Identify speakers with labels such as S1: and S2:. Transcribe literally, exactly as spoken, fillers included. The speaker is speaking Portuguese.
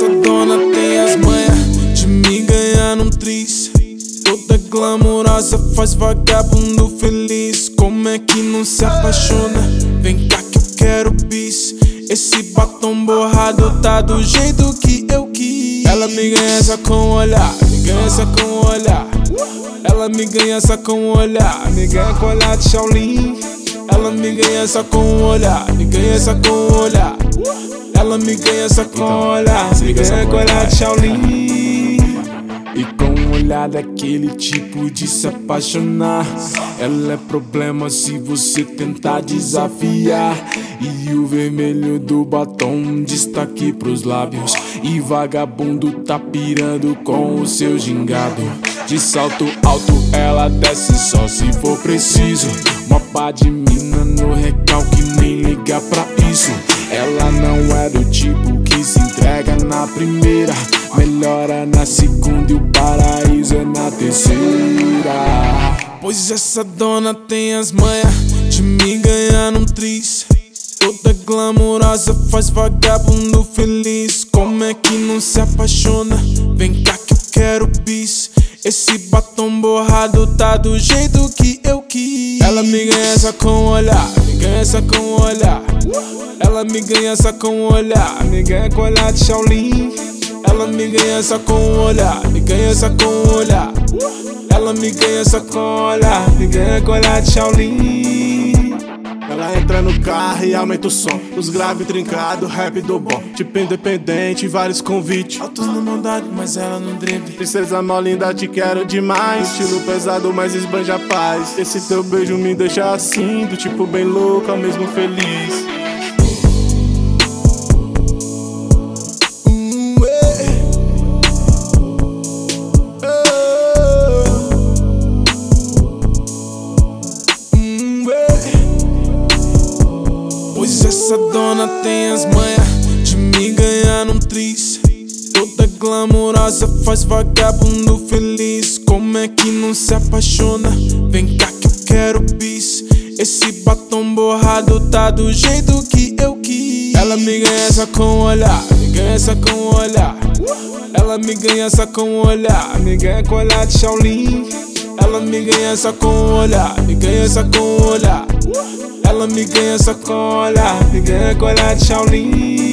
S1: essa dona tem as manhas de me ganhar num tris. Toda glamourosa faz vagabundo feliz. Como é que não se apaixona? Vem cá que eu quero bis. Esse batom borrado tá do jeito que eu quis. Ela me ganha só com o olhar, me ganha só com o olhar. Ela me ganha só com o olhar, me ganha com o olhar de Shaolin. Ela me ganha só com o olhar, me ganha só com o olhar. Ela me ganha só com o olhar, me ganha com o olhar de Shaolin. E com um olhar daquele tipo de se apaixonar. Ela é problema se você tentar desafiar. E o vermelho do batom destaque pros lábios. E vagabundo tá pirando com o seu gingado. De salto alto ela desce só se for preciso. Uma pá de mina no recalque, nem liga pra isso. Ela não é do tipo que se entrega na primeira. Melhora na segunda e o paraíso é na terceira. Pois essa dona tem as manhas de me ganhar num tris. Toda glamourosa faz vagabundo feliz. Como é que não se apaixona? Vem cá que eu quero bis. Esse batom borrado tá do jeito que eu quis. Ela me ganha só com o olhar, me ganha só com o olhar. Ela me ganha só com o olhar, me ganha com o olhar de Shaolin. Ela me ganha só com o olhar, me ganha só com o olhar. Ela me ganha só com o olhar, me ganha com o olhar de Shaolin.
S2: Ela entra no carro e aumenta o som. Os graves trincados, rap do bom. Tipo independente, vários convites.
S1: Altos na maldade, mas ela não drible.
S2: Princesa mó linda, te quero demais. Estilo pesado, mas esbanja a paz. Esse teu beijo me deixa assim, do tipo bem louco, ao mesmo feliz.
S1: Pois essa dona tem as manhas de me ganhar num tris. Toda glamourosa faz vagabundo feliz. Como é que não se apaixona? Vem cá que eu quero bis. Esse batom borrado tá do jeito que eu quis. Ela me ganha só com o olhar, me ganha só com o olhar. Ela me ganha só com o olhar, me ganha com o olhar de Shaolin. Ela me ganha só com o olhar, me ganha só com o olhar. Ela me ganha só com o olhar, me ganha com o olhar de Shaolin.